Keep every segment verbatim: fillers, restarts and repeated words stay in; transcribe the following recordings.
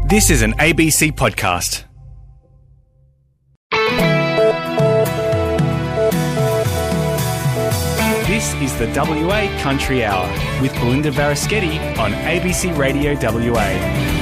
This is an A B C podcast. This is the W A Country Hour with Belinda Varaschetti on A B C Radio W A.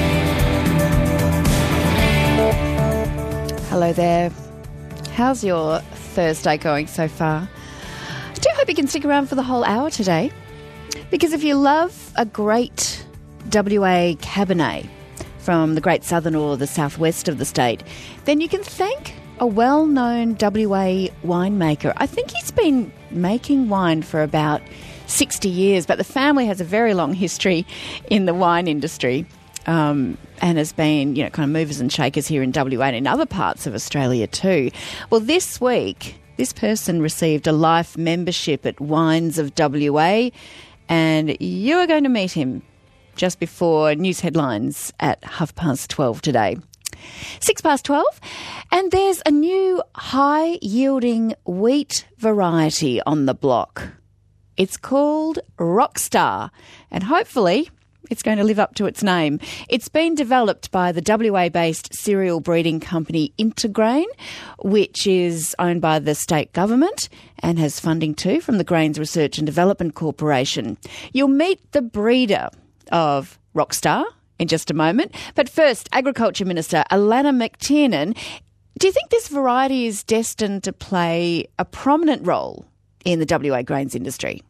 Hello there. How's your Thursday going so far? I do hope you can stick around for the whole hour today, because if you love a great W A Cabernet from the Great Southern or the southwest of the state, then you can thank a well-known W A winemaker. I think he's been making wine for about sixty years, but the family has a very long history in the wine industry um, and has been, you know, kind of movers and shakers here in W A and in other parts of Australia too. Well, this week, this person received a life membership at Wines of W A, and you are going to meet him just before news headlines at half past twelve today. Six past twelve, and there's a new high-yielding wheat variety on the block. It's called Rockstar, and hopefully it's going to live up to its name. It's been developed by the W A-based cereal breeding company Intergrain, which is owned by the state government and has funding too from the Grains Research and Development Corporation. You'll meet the breeder of Rockstar in just a moment. But first, Agriculture Minister Alannah McTiernan, do you think this variety is destined to play a prominent role in the W A grains industry?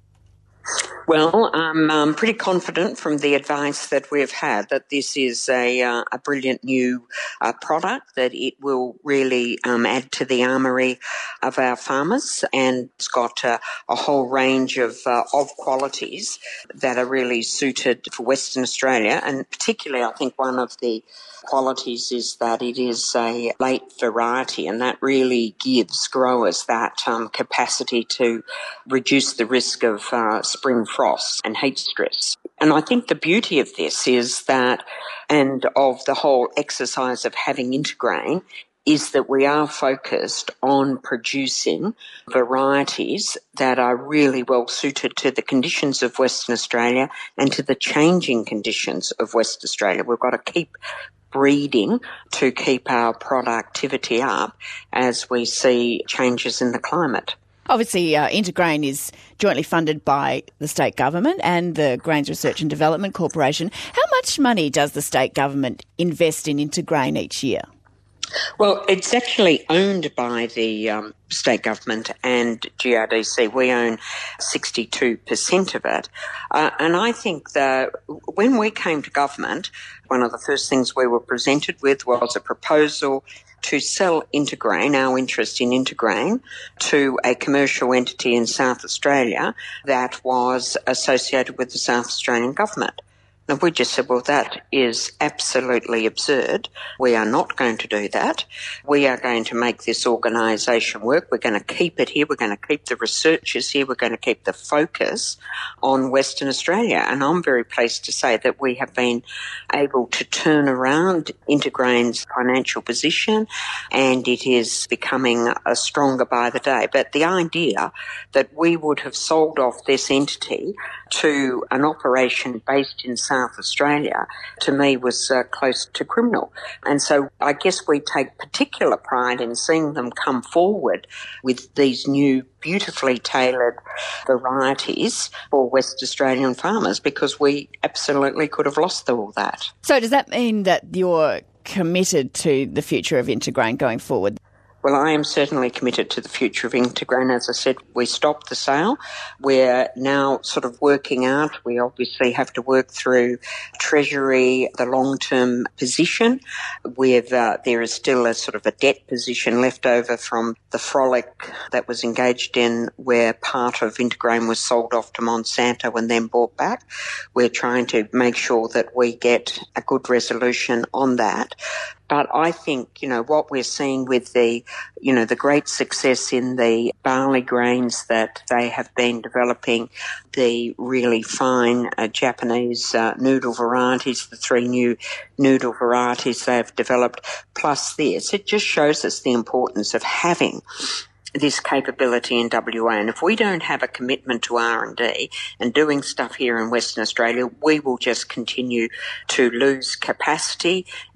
Well, I'm um, pretty confident from the advice that we've had that this is a, uh, a brilliant new uh, product, that it will really um, add to the armoury of our farmers, and it's got uh, a whole range of, uh, of qualities that are really suited for Western Australia, and particularly I think one of the qualities is that it is a late variety, and that really gives growers that um, capacity to reduce the risk of uh, spring frost and heat stress. And I think the beauty of this is that, and of the whole exercise of having Intergrain, is that we are focused on producing varieties that are really well suited to the conditions of Western Australia and to the changing conditions of Western Australia. We've got to keep breeding to keep our productivity up as we see changes in the climate. Obviously, uh, Intergrain is jointly funded by the state government and the Grains Research and Development Corporation. How much money does the state government invest in Intergrain each year? Well, it's actually owned by the um, state government and G R D C. We own sixty-two percent of it. Uh, and I think that when we came to government, one of the first things we were presented with was a proposal to sell Intergrain, our interest in Intergrain, to a commercial entity in South Australia that was associated with the South Australian government. And we just said, well, that is absolutely absurd. We are not going to do that. We are going to make this organisation work. We're going to keep it here. We're going to keep the researchers here. We're going to keep the focus on Western Australia. And I'm very pleased to say that we have been able to turn around Intergrain's financial position, and it is becoming a stronger by the day. But the idea that we would have sold off this entity to an operation based in South Australia, to me, was uh, close to criminal. And so I guess we take particular pride in seeing them come forward with these new beautifully tailored varieties for West Australian farmers, because we absolutely could have lost all that. So does that mean that you're committed to the future of Intergrain going forward? Well, I am certainly committed to the future of Intergrain. As I said, we stopped the sale. We're now sort of working out. We obviously have to work through Treasury, the long-term position. We've, uh, there is still a sort of a debt position left over from the frolic that was engaged in, where part of Intergrain was sold off to Monsanto and then bought back. We're trying to make sure that we get a good resolution on that. But I think, you know, what we're seeing with the, you know, the great success in the barley grains that they have been developing, the really fine uh, Japanese uh, noodle varieties, the three new noodle varieties they've developed, plus this, it just shows us the importance of having this capability in W A. And if we don't have a commitment to R and D and doing stuff here in Western Australia, we will just continue to lose capacity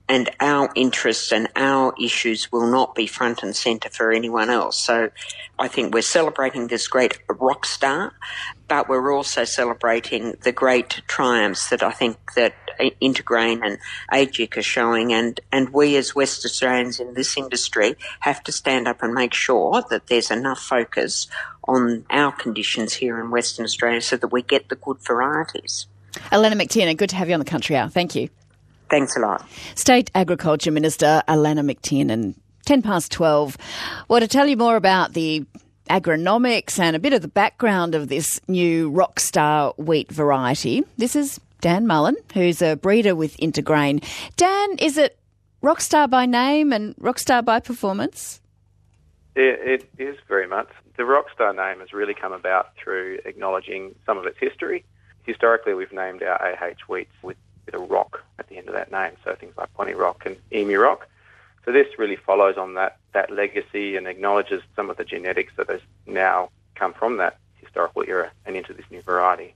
and our interests and our issues will not be front and centre for anyone else. So I think we're celebrating this great rock star, but we're also celebrating the great triumphs that I think that Intergrain and A G I C are showing, and, and we as West Australians in this industry have to stand up and make sure that there's enough focus on our conditions here in Western Australia so that we get the good varieties. Alana McTiernan, good to have you on the Country Hour. Thank you. Thanks a lot. State Agriculture Minister Alana McTiernan, ten past twelve. Well, to tell you more about the agronomics and a bit of the background of this new Rockstar wheat variety, this is Dan Mullen, who's a breeder with Intergrain. Dan, is it Rockstar by name and Rockstar by performance? It, it is very much. The Rockstar name has really come about through acknowledging some of its history. Historically, we've named our A H wheats with a rock at the end of that name, so things like Bonnie Rock and Emu Rock. So this really follows on that, that legacy and acknowledges some of the genetics that has now come from that historical era and into this new variety.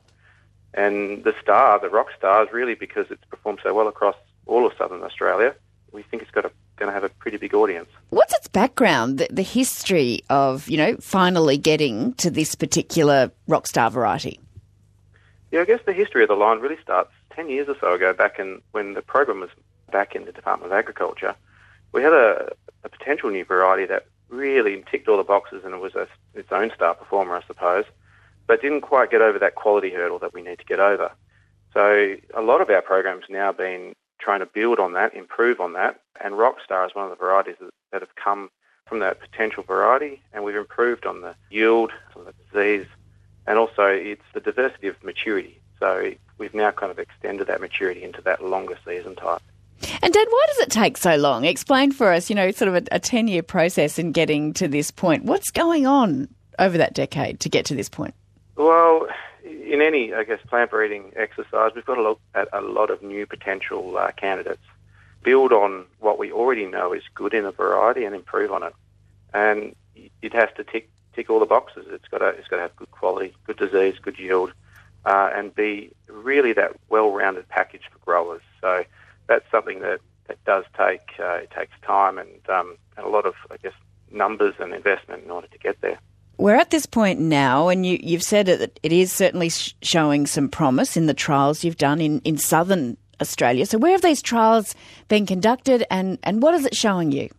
And the star, the rock star, is really because it's performed so well across all of southern Australia. We think it's got a, going to have a pretty big audience. What's its background, the, the history of, you know, finally getting to this particular Rockstar variety? Yeah, I guess the history of the line really starts ten years or so ago, back in when the program was back in the Department of Agriculture. We had a, a potential new variety that really ticked all the boxes, and it was a, its own star performer, I suppose, but didn't quite get over that quality hurdle that we need to get over. So a lot of our programs now been trying to build on that, improve on that, and Rockstar is one of the varieties that, that have come from that potential variety, and we've improved on the yield, on the disease, and also it's the diversity of maturity. So we've now kind of extended that maturity into that longer season type. And Dad, why does it take so long? Explain for us, you know, sort of a, a ten-year process in getting to this point. What's going on over that decade to get to this point? Well, in any, I guess, plant breeding exercise, we've got to look at a lot of new potential uh, candidates, build on what we already know is good in a variety and improve on it. And it has to tick tick all the boxes. It's got to it's got to have good quality, good disease, good yield, uh, and be really that well-rounded package for growers. So that's something that, that does take uh, it takes time and um, and a lot of, I guess, numbers and investment in order to get there. We're at this point now, and you, you've said that it is certainly sh- showing some promise in the trials you've done in, in southern Australia. So where have these trials been conducted, and, and what is it showing you?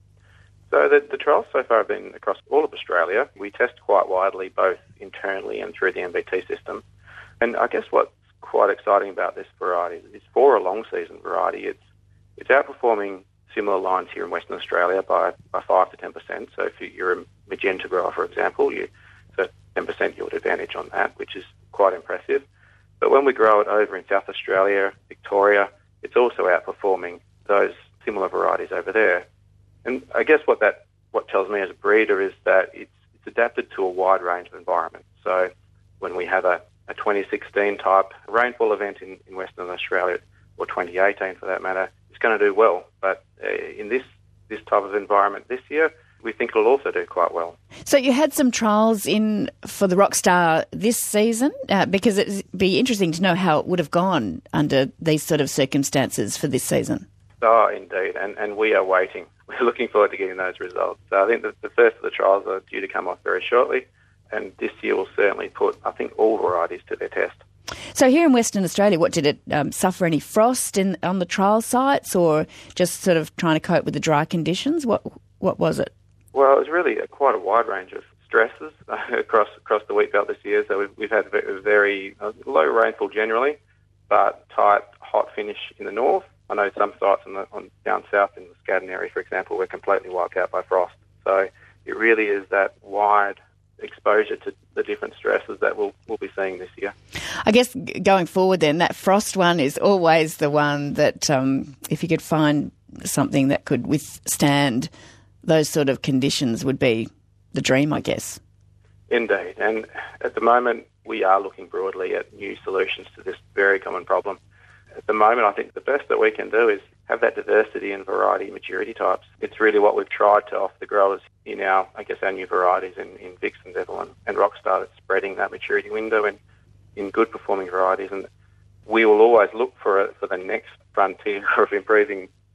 So the, the trials so far have been across all of Australia. We test quite widely, both internally and through the M B T system. And I guess what's quite exciting about this variety is for a long season variety, it's it's outperforming similar lines here in Western Australia by, by five to ten percent. So if you're a magenta grower, for example, you so ten percent yield advantage on that, which is quite impressive. But when we grow it over in South Australia, Victoria, it's also outperforming those similar varieties over there. And I guess what that what tells me as a breeder is that it's, it's adapted to a wide range of environments. So when we have a, a twenty sixteen type rainfall event in, in Western Australia, or twenty eighteen for that matter, it's going to do well. But uh, in this, this type of environment this year, we think it'll also do quite well. So you had some trials in for the Rockstar this season, uh, because it'd be interesting to know how it would have gone under these sort of circumstances for this season. Oh, indeed, and, and we are waiting. We're looking forward to getting those results. So I think that the first of the trials are due to come off very shortly, and this year will certainly put, I think, all varieties to their test. So here in Western Australia, what did it um, suffer any frost in on the trial sites, or just sort of trying to cope with the dry conditions? What what was it? Well, it was really a, quite a wide range of stresses uh, across across the wheat belt this year. So we've, we've had a very uh, low rainfall generally, but tight, hot finish in the north. I know some sites on the, on down south in the Scadden area, for example, were completely wiped out by frost. So it really is that wide exposure to the different stresses that we'll, we'll be seeing this year. I guess going forward then, that frost one is always the one that um, if you could find something that could withstand those sort of conditions would be the dream, I guess. Indeed. And at the moment, we are looking broadly at new solutions to this very common problem. At the moment, I think the best that we can do is have that diversity and variety maturity types. It's really what we've tried to offer the growers in our, I guess, our new varieties in, in Vix and Devil and, and Rockstar. That's spreading that maturity window in, in good performing varieties. And we will always look for a, for the next frontier of improving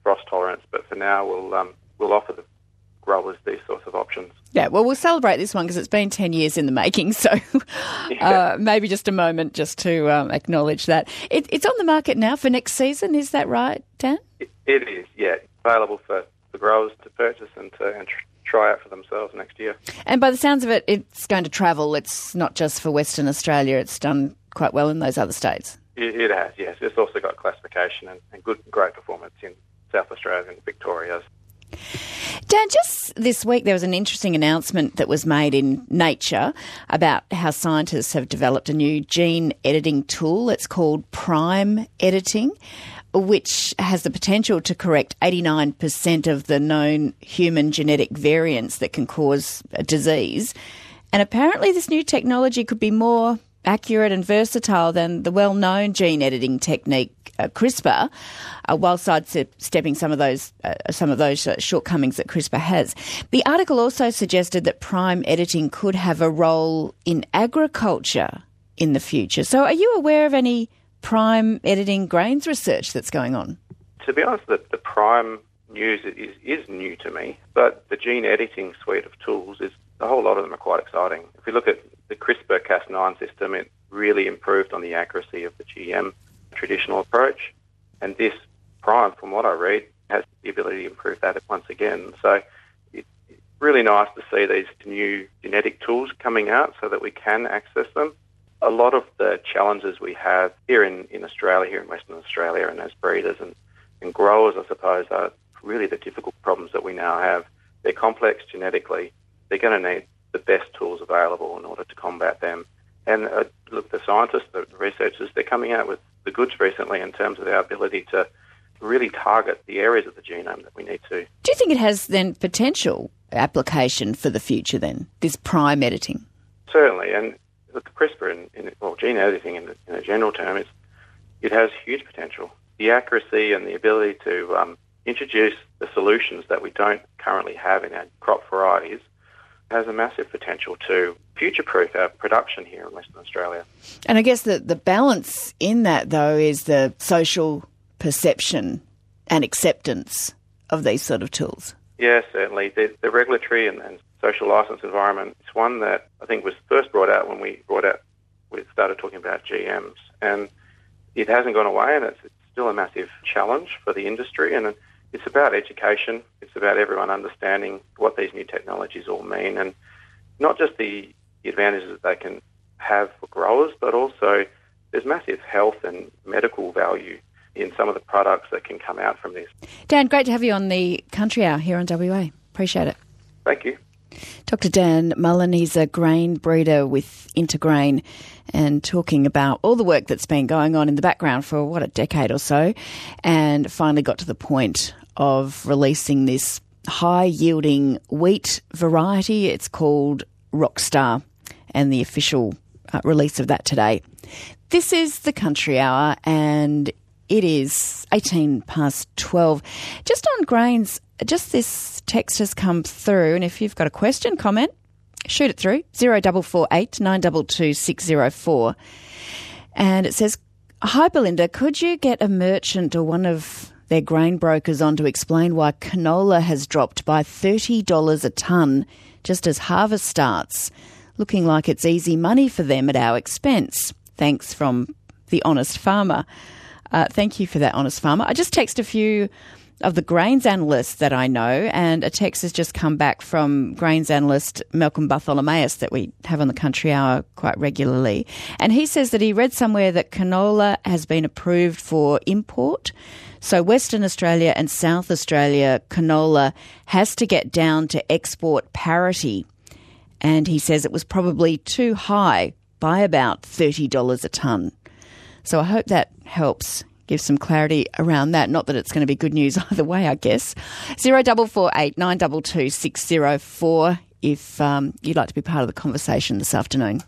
frost tolerance. But for now, we'll um, we'll offer the growers these sorts of options. Yeah, well, we'll celebrate this one because it's been ten years in the making, so yeah. uh, maybe just a moment just to um, acknowledge that. It, it's on the market now for next season, is that right, Dan? It, it is, yeah. Available for the growers to purchase and to and tr- try out for themselves next year. And by the sounds of it, it's going to travel. It's not just for Western Australia. It's done quite well in those other states. It, it has, yes. It's also got classification and, and good, great performance in South Australia and Victoria. Dan, just this week there was an interesting announcement that was made in Nature about how scientists have developed a new gene editing tool. It's called Prime Editing, which has the potential to correct eighty-nine percent of the known human genetic variants that can cause a disease. And apparently this new technology could be more accurate and versatile than the well-known gene editing technique, uh, CRISPR, uh, while sidestepping some of those uh, some of those uh, shortcomings that CRISPR has. The article also suggested that prime editing could have a role in agriculture in the future. So are you aware of any prime editing grains research that's going on? To be honest, the, the prime news is, is new to me, but the gene editing suite of tools, is a whole lot of them are quite exciting. If we look at the CRISPR Cas nine system, it really improved on the accuracy of the G M traditional approach. And this prime, from what I read, has the ability to improve that once again. So it's really nice to see these new genetic tools coming out so that we can access them. A lot of the challenges we have here in, in Australia, here in Western Australia, and as breeders and, and growers, I suppose, are really the difficult problems that we now have. They're complex genetically. They're going to need the best tools available in order to combat them. And uh, look, the scientists, the researchers, they're coming out with the goods recently in terms of our ability to really target the areas of the genome that we need to. Do you think it has then potential application for the future then, this prime editing? Certainly, and look, CRISPR, in, in, well, gene editing in, in a general term, is, it has huge potential. The accuracy and the ability to um, introduce the solutions that we don't currently have in our crop varieties has a massive potential to future-proof our production here in Western Australia. And I guess the, the balance in that, though, is the social perception and acceptance of these sort of tools. Yes, certainly. The, the regulatory and, and social licence environment is one that I think was first brought out when we brought out, we started talking about G Ms. And it hasn't gone away, and it's, it's still a massive challenge for the industry. And it's about education. It's about everyone understanding what these new technologies all mean, and not just the advantages that they can have for growers, but also there's massive health and medical value in some of the products that can come out from this. Dan, great to have you on the Country Hour here on W A. Appreciate it. Thank you. Doctor Dan Mullen, he's a grain breeder with Intergrain, and talking about all the work that's been going on in the background for, what, a decade or so, and finally got to the point of releasing this high-yielding wheat variety. It's called Rockstar, and the official uh, release of that today. This is the Country Hour, and it is eighteen past twelve. Just on grains, just this text has come through, and if you've got a question, comment, shoot it through, zero four four eight nine two two six zero four. And it says, "Hi Belinda, could you get a merchant or one of their grain brokers on to explain why canola has dropped by thirty dollars a tonne just as harvest starts, looking like it's easy money for them at our expense? Thanks, from the Honest Farmer." Uh, thank you for that, Honest Farmer. I just text a few of the grains analysts that I know, and a text has just come back from grains analyst Malcolm Bartholomaeus that we have on the Country Hour quite regularly. And he says that he read somewhere that canola has been approved for import. So Western Australia and South Australia canola has to get down to export parity. And he says it was probably too high by about thirty dollars a tonne. So I hope that helps give some clarity around that. Not that it's going to be good news either way, I guess. zero four four eight nine two two six zero four if um, you'd like to be part of the conversation this afternoon.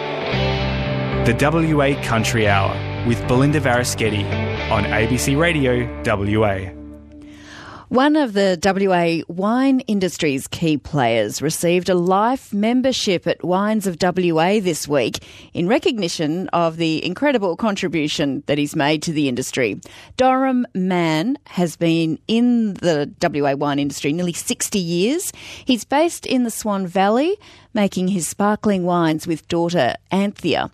The W A Country Hour with Belinda Varaschetti on A B C Radio W A. One of the W A wine industry's key players received a life membership at Wines of W A this week in recognition of the incredible contribution that he's made to the industry. Doram Mann has been in the W A wine industry nearly sixty years. He's based in the Swan Valley, making his sparkling wines with daughter Anthea.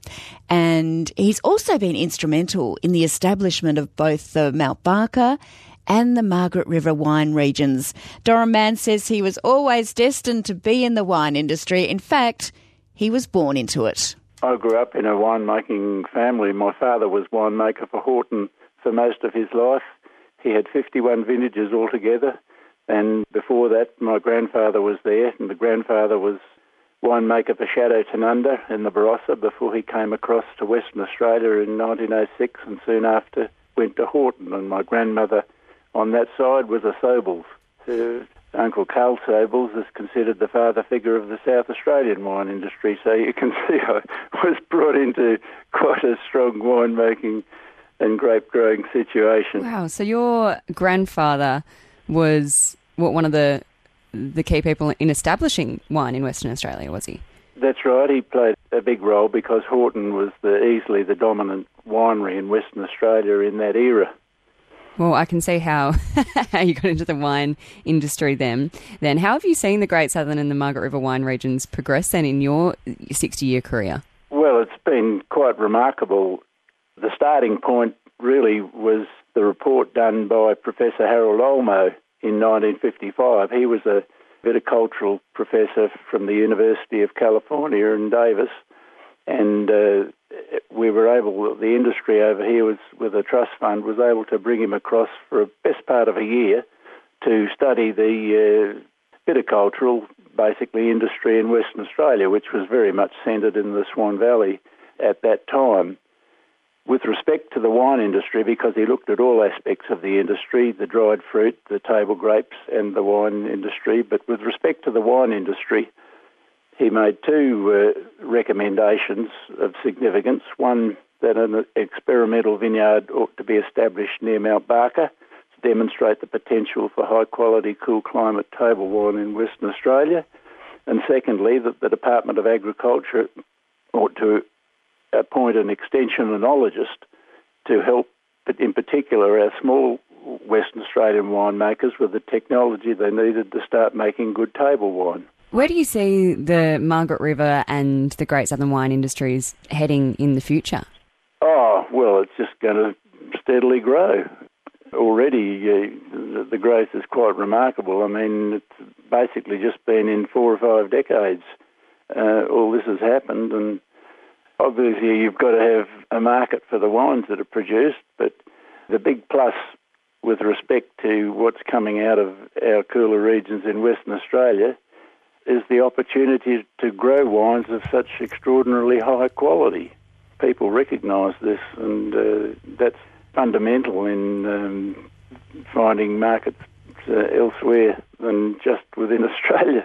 And he's also been instrumental in the establishment of both the Mount Barker and the Margaret River wine regions. Doram Mann says he was always destined to be in the wine industry. In fact, he was born into it. I grew up in a winemaking family. My father was winemaker for Horton for most of his life. He had fifty-one vintages altogether. And before that, my grandfather was there, and the grandfather was winemaker for Chateau Tanunda in the Barossa before he came across to Western Australia in nineteen oh six, and soon after went to Horton. And my grandmother on that side was a Sobels. Uh, Uncle Carl Sobels is considered the father figure of the South Australian wine industry, so you can see I was brought into quite a strong winemaking and grape growing situation. Wow, so your grandfather was what one of the the key people in establishing wine in Western Australia, was he? That's right. He played a big role because Horton was the, easily the dominant winery in Western Australia in that era. Well, I can see how, how you got into the wine industry then. Then, how have you seen the Great Southern and the Margaret River wine regions progress then in your sixty-year career? Well, it's been quite remarkable. The starting point really was the report done by Professor Harold Olmo in nineteen fifty-five. He was a viticultural professor from the University of California in Davis, and uh, we were able, the industry over here was with a trust fund, was able to bring him across for a best part of a year to study the uh, viticultural, basically, industry in Western Australia, which was very much centred in the Swan Valley at that time. With respect to the wine industry, because he looked at all aspects of the industry, the dried fruit, the table grapes and the wine industry, but with respect to the wine industry, he made two uh, recommendations of significance. One, that an experimental vineyard ought to be established near Mount Barker to demonstrate the potential for high-quality, cool-climate table wine in Western Australia. And secondly, that the Department of Agriculture ought to appoint an extension enologist to help, but in particular, our small Western Australian winemakers with the technology they needed to start making good table wine. Where do you see the Margaret River and the Great Southern wine industries heading in the future? Oh, well, it's just going to steadily grow. Already, uh, the growth is quite remarkable. I mean, it's basically just been in four or five decades uh, all this has happened, and obviously you've got to have a market for the wines that are produced, but the big plus with respect to what's coming out of our cooler regions in Western Australia is the opportunity to grow wines of such extraordinarily high quality. People recognise this, and uh, that's fundamental in um, finding markets uh, elsewhere than just within Australia.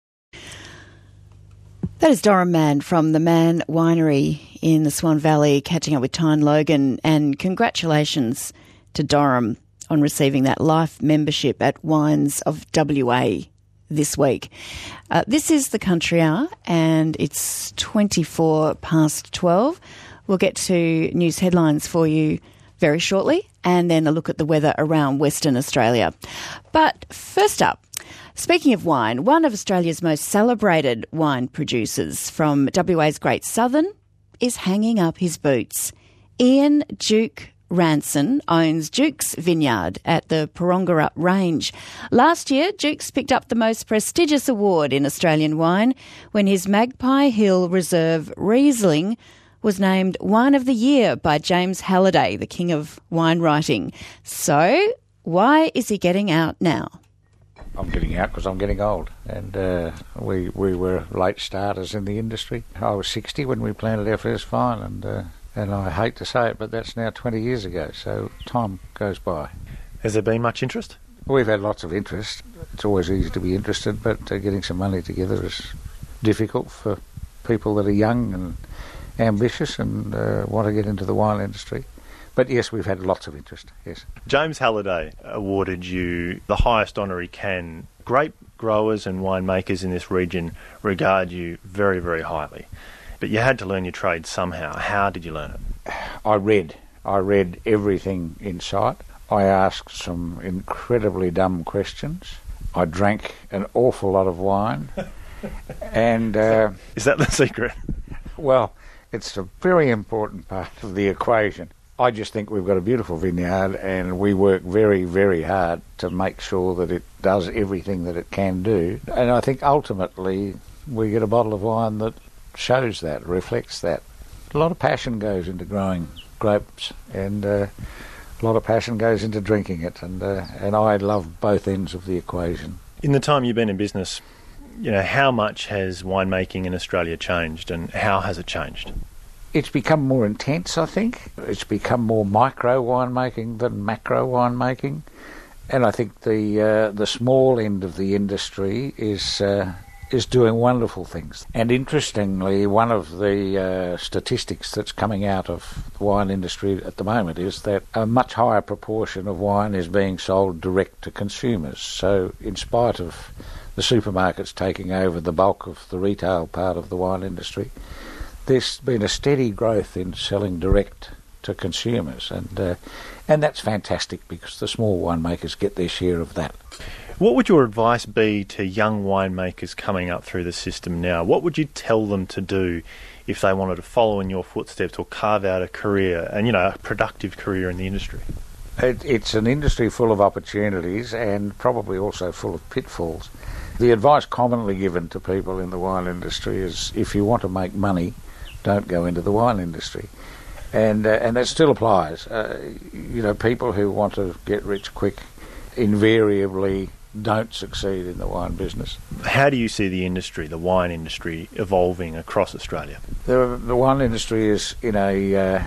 That is Doram Mann from the Mann Winery in the Swan Valley, catching up with Tyne Logan, and congratulations to Doram on receiving that life membership at Wines of W A this week. Uh, this is the Country Hour, and it's twenty-four past twelve. We'll get to news headlines for you very shortly, and then a look at the weather around Western Australia. But first up, speaking of wine, one of Australia's most celebrated wine producers from W A's Great Southern is hanging up his boots. Ian Duke Ranson owns Duke's Vineyard at the Porongarup Range. Last year, Duke's picked up the most prestigious award in Australian wine when his Magpie Hill Reserve Riesling was named Wine of the Year by James Halliday, the king of wine writing. So, why is he getting out now? I'm getting out because I'm getting old, and uh, we we were late starters in the industry. I was sixty when we planted our first vine, and uh, and I hate to say it, but that's now twenty years ago, so time goes by. Has there been much interest? We've had lots of interest. It's always easy to be interested, but uh, getting some money together is difficult for people that are young and ambitious and uh, want to get into the wine industry. But yes, we've had lots of interest, yes. James Halliday awarded you the highest honour he can. Grape growers and winemakers in this region regard you very, very highly. But you had to learn your trade somehow. How did you learn it? I read. I read everything in sight. I asked some incredibly dumb questions. I drank an awful lot of wine. and uh, Is that the secret? Well, it's a very important part of the equation. I just think we've got a beautiful vineyard and we work very, very hard to make sure that it does everything that it can do. And I think ultimately we get a bottle of wine that shows that, reflects that. A lot of passion goes into growing grapes and uh, a lot of passion goes into drinking it. And, uh, and I love both ends of the equation. In the time you've been in business, you know, how much has winemaking in Australia changed and how has it changed? It's become more intense, I think. It's become more micro winemaking than macro winemaking. And I think the uh, the small end of the industry is uh, is doing wonderful things. And interestingly, one of the uh, statistics that's coming out of the wine industry at the moment is that a much higher proportion of wine is being sold direct to consumers. So in spite of the supermarkets taking over the bulk of the retail part of the wine industry, there's been a steady growth in selling direct to consumers, and uh, and that's fantastic because the small winemakers get their share of that. What would your advice be to young winemakers coming up through the system now? What would you tell them to do if they wanted to follow in your footsteps or carve out a career, and you know, a productive career in the industry? It, it's an industry full of opportunities and probably also full of pitfalls. The advice commonly given to people in the wine industry is if you want to make money, don't go into the wine industry. And uh, and that still applies. Uh, you know, people who want to get rich quick invariably don't succeed in the wine business. How do you see the industry, the wine industry, evolving across Australia? The, the wine industry is in a, uh,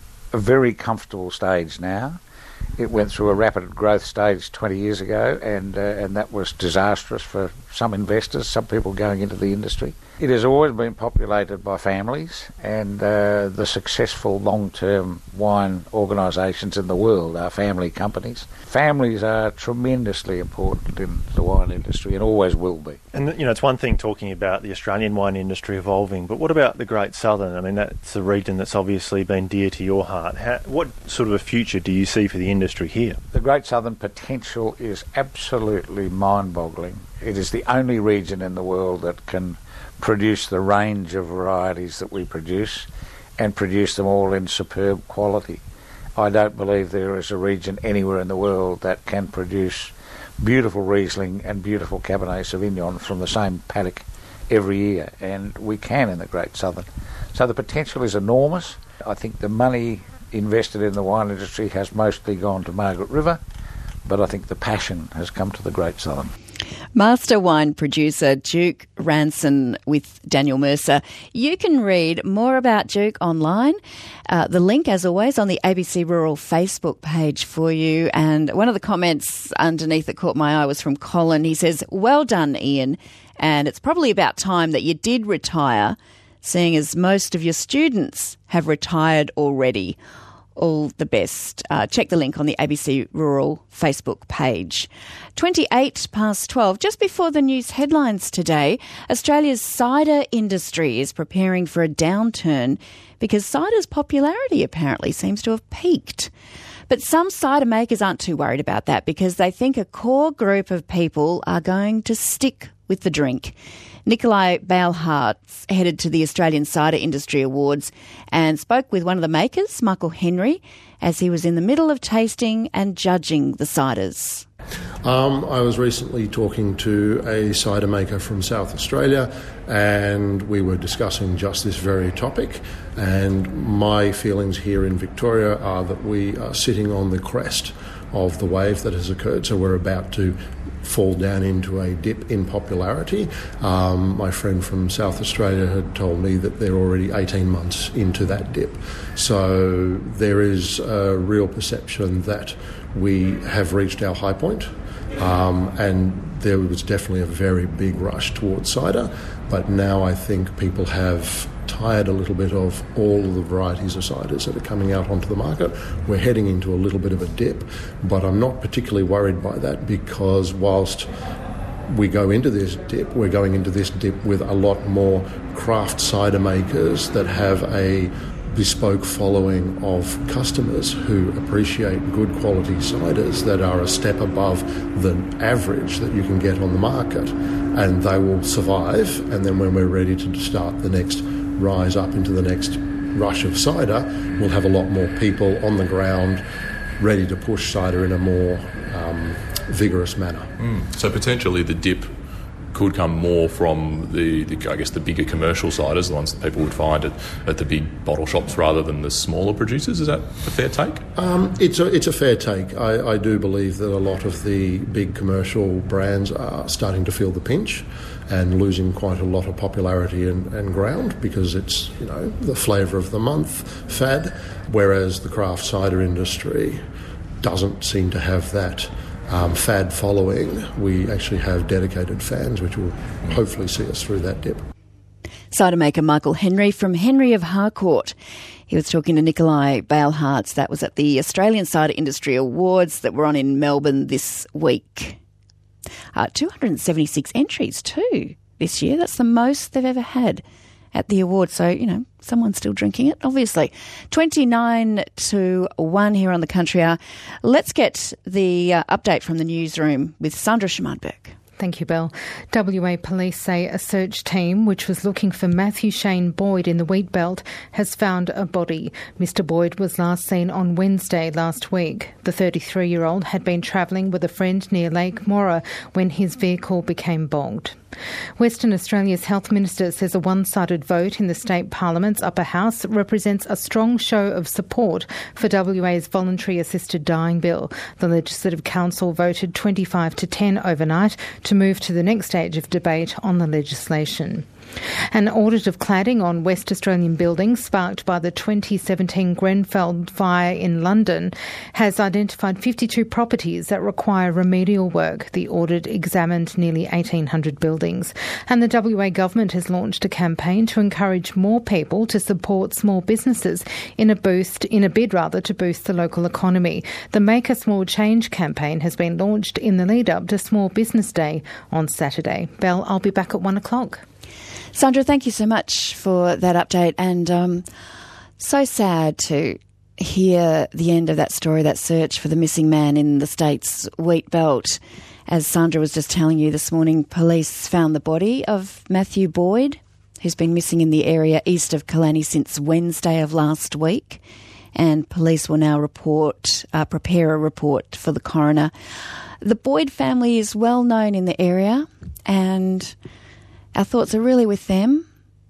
a very comfortable stage now. It went through a rapid growth stage twenty years ago, and uh, and that was disastrous for some investors, some people going into the industry. It has always been populated by families, and uh, the successful long-term wine organisations in the world are family companies. Families are tremendously important in the wine industry and always will be. And, you know, it's one thing talking about the Australian wine industry evolving, but what about the Great Southern? I mean, that's a region that's obviously been dear to your heart. How, what sort of a future do you see for the industry here? The Great Southern potential is absolutely mind-boggling. It is the only region in the world that can produce the range of varieties that we produce and produce them all in superb quality. I don't believe there is a region anywhere in the world that can produce beautiful Riesling and beautiful Cabernet Sauvignon from the same paddock every year, and we can in the Great Southern. So the potential is enormous. I think the money invested in the wine industry has mostly gone to Margaret River, but I think the passion has come to the Great Southern. Master wine producer Duke Ranson with Daniel Mercer. You can read more about Duke online. Uh, the link, as always, on the A B C Rural Facebook page for you. And one of the comments underneath that caught my eye was from Colin. He says, "Well done, Ian. And it's probably about time that you did retire, seeing as most of your students have retired already. All the best." Uh, check the link on the A B C Rural Facebook page. twenty-eight past twelve, just before the news headlines today, Australia's cider industry is preparing for a downturn because cider's popularity apparently seems to have peaked. But some cider makers aren't too worried about that because they think a core group of people are going to stick with the drink. Nikolai Beilhartz headed to the Australian Cider Industry Awards and spoke with one of the makers, Michael Henry, as he was in the middle of tasting and judging the ciders. Um, I was recently talking to a cider maker from South Australia, and we were discussing just this very topic. And my feelings here in Victoria are that we are sitting on the crest of the wave that has occurred. So we're about to fall down into a dip in popularity. Um, my friend from South Australia had told me that they're already eighteen months into that dip. So there is a real perception that we have reached our high point, um, and there was definitely a very big rush towards cider, but now I think people have tired a little bit of all of the varieties of ciders that are coming out onto the market. We're heading into a little bit of a dip, but I'm not particularly worried by that, because whilst we go into this dip, we're going into this dip with a lot more craft cider makers that have a bespoke following of customers who appreciate good quality ciders that are a step above the average that you can get on the market, and they will survive. And then when we're ready to start the next rise up into the next rush of cider, we'll have a lot more people on the ground ready to push cider in a more um, vigorous manner. Mm. So potentially the dip could come more from the, the, I guess, the bigger commercial ciders, the ones that people would find at, at the big bottle shops rather than the smaller producers. Is that a fair take? Um, it's a it's a fair take. I, I do believe that a lot of the big commercial brands are starting to feel the pinch and losing quite a lot of popularity and, and ground, because it's, you know, the flavour of the month fad, whereas the craft cider industry doesn't seem to have that Um, fad following. We actually have dedicated fans, which will hopefully see us through that dip. Cider maker Michael Henry from Henry of Harcourt. He was talking to Nikolai Balehartz. That was at the Australian Cider Industry Awards that were on in Melbourne this week. Uh, two hundred seventy-six entries too this year. That's the most they've ever had at the award. So, you know, someone's still drinking it, obviously. twenty-nine to one here on the Country Hour. Let's get the uh, update from the newsroom with Sandra Schmadberg. Thank you, Belle. W A Police say a search team, which was looking for Matthew Shane Boyd in the wheat belt, has found a body. Mister Boyd was last seen on Wednesday last week. The thirty-three-year-old had been travelling with a friend near Lake Mora when his vehicle became bogged. Western Australia's Health Minister says a one-sided vote in the state parliament's upper house represents a strong show of support for W A's voluntary assisted dying bill. The Legislative Council voted twenty-five to ten overnight to move to the next stage of debate on the legislation. An audit of cladding on West Australian buildings sparked by the twenty seventeen Grenfell fire in London has identified fifty-two properties that require remedial work. The audit examined nearly eighteen hundred buildings. And the W A government has launched a campaign to encourage more people to support small businesses in a boost, in a bid rather, to boost the local economy. The Make a Small Change campaign has been launched in the lead-up to Small Business Day on Saturday. Belle, I'll be back at one o'clock. Sandra, thank you so much for that update, and um, so sad to hear the end of that story, that search for the missing man in the state's wheat belt. As Sandra was just telling you this morning, police found the body of Matthew Boyd, who's been missing in the area east of Killarney since Wednesday of last week, and police will now report, uh, prepare a report for the coroner. The Boyd family is well known in the area, and our thoughts are really with them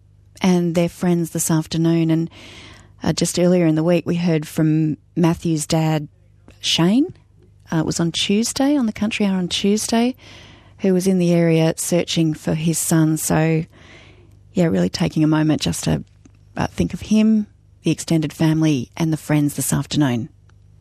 and their friends this afternoon. And uh, just earlier in the week, we heard from Matthew's dad, Shane. Uh, it was on Tuesday, on the Country Hour on Tuesday, who was in the area searching for his son. So, yeah, really taking a moment just to uh, think of him, the extended family and the friends this afternoon.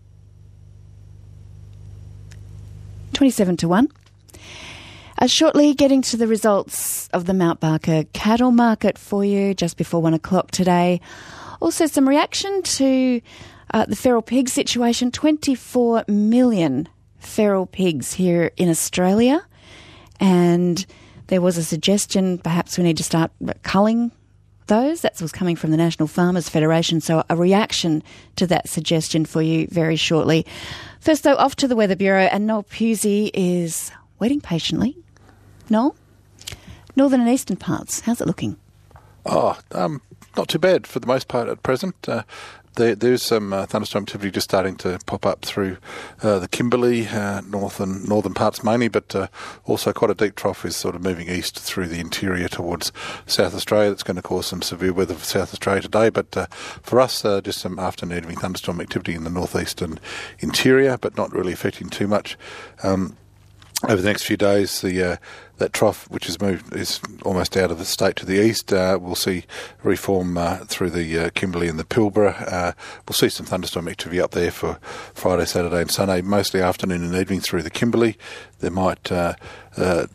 twenty-seven to one. Uh, shortly, getting to the results of the Mount Barker cattle market for you just before one o'clock today. Also, some reaction to uh, the feral pig situation. twenty-four million feral pigs here in Australia. And there was a suggestion perhaps we need to start culling those. That was coming from the National Farmers Federation. So a reaction to that suggestion for you very shortly. First, though, off to the Weather Bureau, and Noel Pusey is waiting patiently. Noel, northern and eastern parts, how's it looking? Oh, um, not too bad for the most part at present. Uh, there, there's some uh, thunderstorm activity just starting to pop up through uh, the Kimberley, uh, northern northern parts mainly, but uh, also quite a deep trough is sort of moving east through the interior towards South Australia. That's going to cause some severe weather for South Australia today, but uh, for us, uh, just some afternoon evening thunderstorm activity in the northeastern interior, but not really affecting too much. Um, Over the next few days, the uh, that trough, which has moved, is almost out of the state to the east. Uh, we'll see reform uh, through the uh, Kimberley and the Pilbara. Uh, we'll see some thunderstorm activity up there for Friday, Saturday and Sunday, mostly afternoon and evening through the Kimberley. There might uh, uh,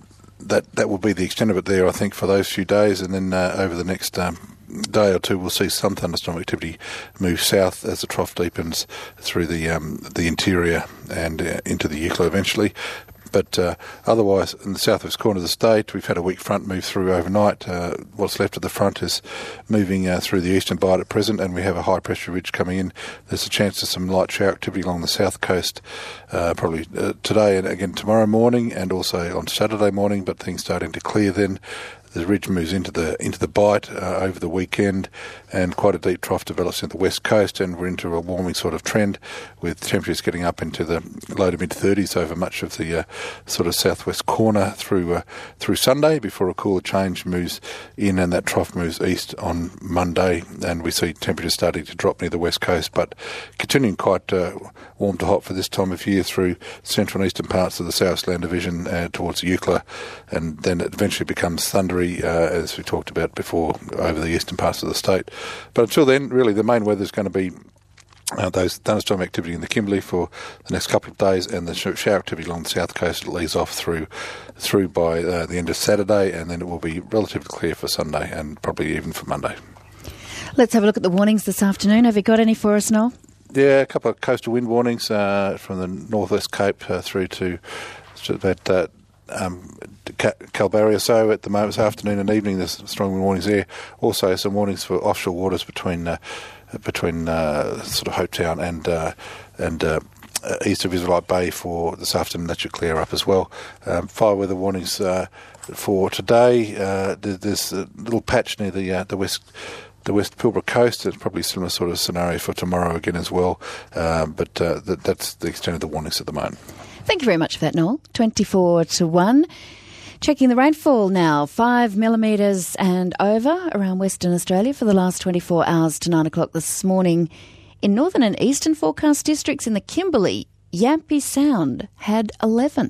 that that will be the extent of it there, I think, for those few days, and then uh, over the next um, day or two, we'll see some thunderstorm activity move south as the trough deepens through the um, the interior and uh, into the Eucla eventually. But uh, otherwise, in the southwest corner of the state, we've had a weak front move through overnight. Uh, what's left of the front is moving uh, through the eastern bight at present, and we have a high-pressure ridge coming in. There's a chance of some light shower activity along the south coast, uh, probably uh, today and again tomorrow morning, and also on Saturday morning, but things starting to clear then. The ridge moves into the into the bight uh, over the weekend, and quite a deep trough develops in the west coast, and we're into a warming sort of trend with temperatures getting up into the low to mid thirties over much of the uh, sort of southwest corner through uh, through Sunday before a cooler change moves in, and that trough moves east on Monday, and we see temperatures starting to drop near the west coast, but continuing quite uh, warm to hot for this time of year through central and eastern parts of the South Australian Division uh, towards Eucla, and then it eventually becomes thundery. Uh, as we talked about before, over the eastern parts of the state. But until then, really, the main weather is going to be uh, those thunderstorm activity in the Kimberley for the next couple of days, and the sh- shower activity along the south coast leads off through through by uh, the end of Saturday, and then it will be relatively clear for Sunday and probably even for Monday. Let's have a look at the warnings this afternoon. Have you got any for us, Noel? Yeah, a couple of coastal wind warnings uh, from the northwest Cape uh, through to about uh, Um, Kalbarri or so at the moment, this afternoon and evening. There's strong wind warnings there. Also, some warnings for offshore waters between uh, between uh, sort of Hopetown and uh, and uh, east of Israelite Bay for this afternoon. That should clear up as well. Um, fire weather warnings uh, for today. Uh, there's a little patch near the uh, the west. The West Pilbara coast. It's probably a similar sort of scenario for tomorrow again as well. Um, but uh, that, that's the extent of the warnings at the moment. Thank you very much for that, Noel. twenty-four to one. Checking the rainfall now. Five millimetres and over around Western Australia for the last twenty-four hours to nine o'clock this morning. In northern and eastern forecast districts in the Kimberley, Yampi Sound had eleven.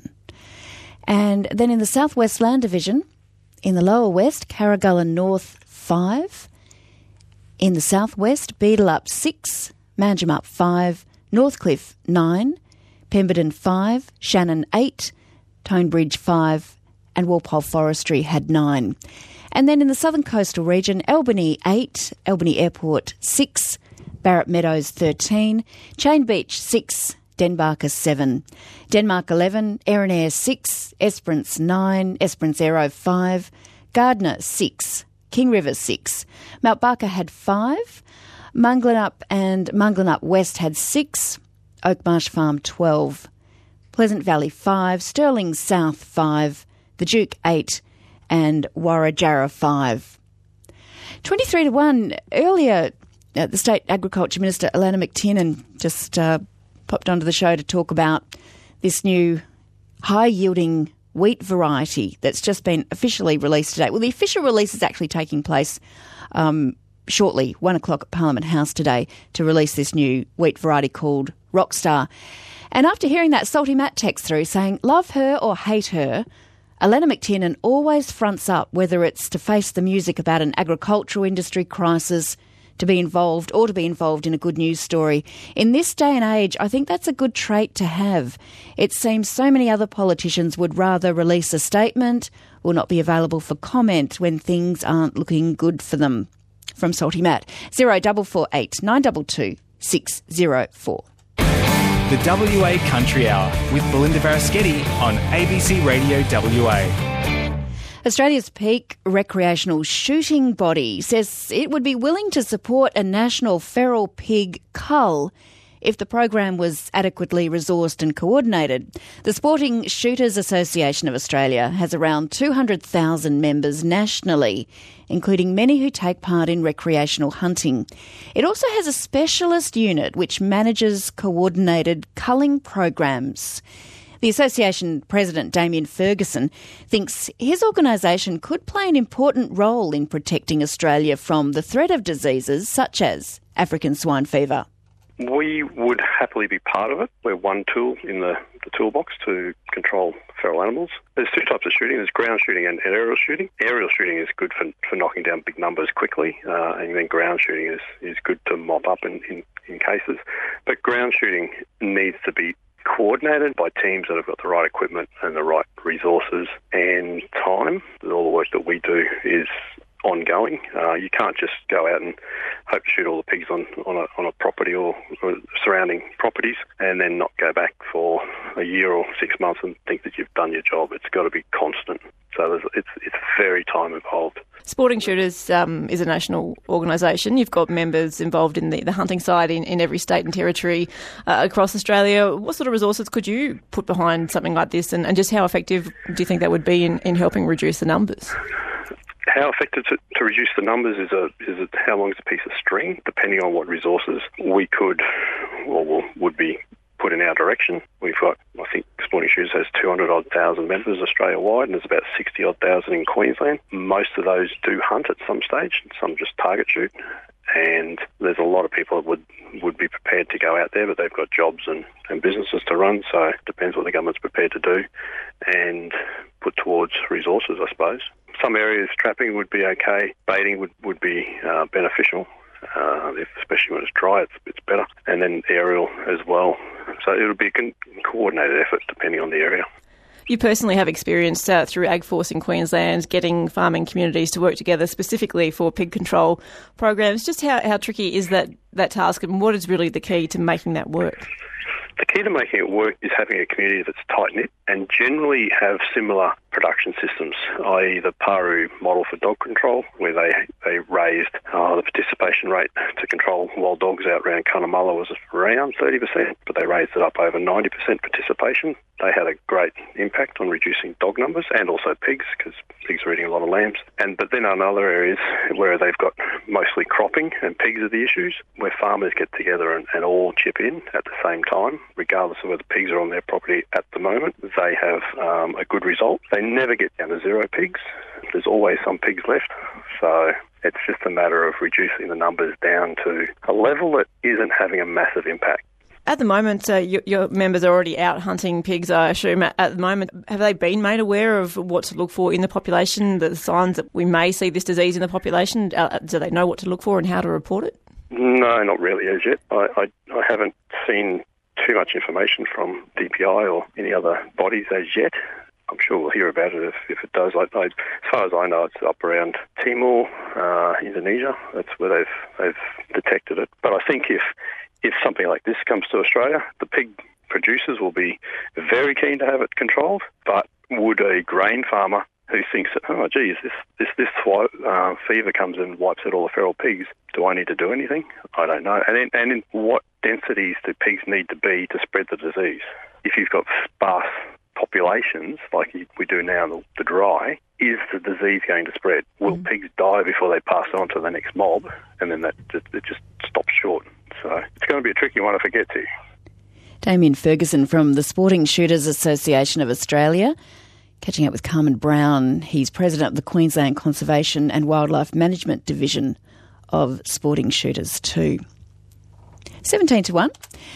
And then in the southwest land division, in the lower west, Carragullen North, five. In the southwest, Beedalup six, Manjimup five, Northcliffe nine, Pemberton five, Shannon eight, Tonebridge five, and Walpole Forestry had nine. And then in the southern coastal region, Albany eight, Albany Airport six, Barrett Meadows thirteen, Chain Beach six, Denbarker seven, Denmark eleven, Erin six, Esperance nine, Esperance Aero five, Gardner six, King River six, Mount Barker had five, Munglanup and Munglanup West had six, Oakmarsh Farm twelve, Pleasant Valley five, Stirling South five, The Duke eight, and Warrajarra five. twenty-three to one. Earlier, uh, the State Agriculture Minister, Alana McTiernan, just uh, popped onto the show to talk about this new high-yielding wheat variety that's just been officially released today. Well, the official release is actually taking place um, shortly, one o'clock at Parliament House today, to release this new wheat variety called Rockstar. And after hearing that Salty Matt text through saying, love her or hate her, Alana McTiernan always fronts up, whether it's to face the music about an agricultural industry crisis, to be involved or to be involved in a good news story. In this day and age, I think that's a good trait to have. It seems so many other politicians would rather release a statement or not be available for comment when things aren't looking good for them. From Salty Matt, zero double four eight nine two two six zero four. The W A Country Hour with Belinda Varaschetti on A B C Radio W A. Australia's peak recreational shooting body says it would be willing to support a national feral pig cull if the program was adequately resourced and coordinated. The Sporting Shooters Association of Australia has around two hundred thousand members nationally, including many who take part in recreational hunting. It also has a specialist unit which manages coordinated culling programs. The association president, Damien Ferguson, thinks his organisation could play an important role in protecting Australia from the threat of diseases such as African swine fever. We would happily be part of it. We're one tool in the, the toolbox to control feral animals. There's two types of shooting. There's ground shooting and aerial shooting. Aerial shooting is good for, for knocking down big numbers quickly, uh, and then ground shooting is, is good to mop up in, in, in cases. But ground shooting needs to be coordinated by teams that have got the right equipment and the right resources and time. All the work that we do is ongoing. Uh, you can't just go out and hope to shoot all the pigs on, on, a, on a property or, or surrounding properties and then not go back for a year or six months and think that you've done your job. It's got to be constant. So there's, it's, it's very time involved. Sporting Shooters um, is a national organisation. You've got members involved in the, the hunting side in, in every state and territory uh, across Australia. What sort of resources could you put behind something like this, and, and just how effective do you think that would be in, in helping reduce the numbers? How effective to, to reduce the numbers is a is a, how long is a piece of string, depending on what resources we could or would be put in our direction. We've got, I think, Sporting Shooters has two hundred odd thousand members Australia-wide, and there's about sixty odd thousand in Queensland. Most of those do hunt at some stage, some just target shoot. And there's a lot of people that would, would be prepared to go out there, but they've got jobs and, and businesses to run, so it depends what the government's prepared to do and put towards resources, I suppose. Some areas trapping would be okay, baiting would, would be uh, beneficial, uh, if, especially when it's dry, it's, it's better, and then aerial as well. So it'll be a con- coordinated effort depending on the area. You personally have experience uh, through AgForce in Queensland getting farming communities to work together specifically for pig control programs. Just how, how tricky is that, that task, and what is really the key to making that work? The key to making it work is having a community that's tight-knit and generally have similar production systems, that is the Paru model for dog control, where they they raised uh, the participation rate to control wild dogs out around Cunnamulla was around thirty percent, but they raised it up over ninety percent participation. They had a great impact on reducing dog numbers and also pigs, because pigs are eating a lot of lambs. And But then in other areas where they've got mostly cropping and pigs are the issues, where farmers get together and, and all chip in at the same time, regardless of whether pigs are on their property at the moment, they have um, a good result. They never get down to zero pigs. There's always some pigs left. So it's just a matter of reducing the numbers down to a level that isn't having a massive impact. At the moment, uh, your, your members are already out hunting pigs, I assume. At, at the moment, have they been made aware of what to look for in the population, the signs that we may see this disease in the population? Uh, do they know what to look for and how to report it? No, not really as yet. I, I, I haven't seen too much information from D P I or any other bodies as yet. I'm sure we'll hear about it if, if it does. I, I, as far as I know, it's up around Timor, uh, Indonesia. That's where they've they've detected it. But I think if if something like this comes to Australia, the pig producers will be very keen to have it controlled. But would a grain farmer who thinks, oh, geez, this this this uh, fever comes and wipes out all the feral pigs, do I need to do anything? I don't know. And in, and in what densities do pigs need to be to spread the disease? If you've got sparse populations, like we do now in the, the dry, is the disease going to spread? Will mm. pigs die before they pass on to the next mob? And then that just, it just stops short. So it's going to be a tricky one if it gets here. Damien Ferguson from the Sporting Shooters Association of Australia. Catching up with Carmen Brown. He's president of the Queensland Conservation and Wildlife Management Division of Sporting Shooters too. seventeen to one.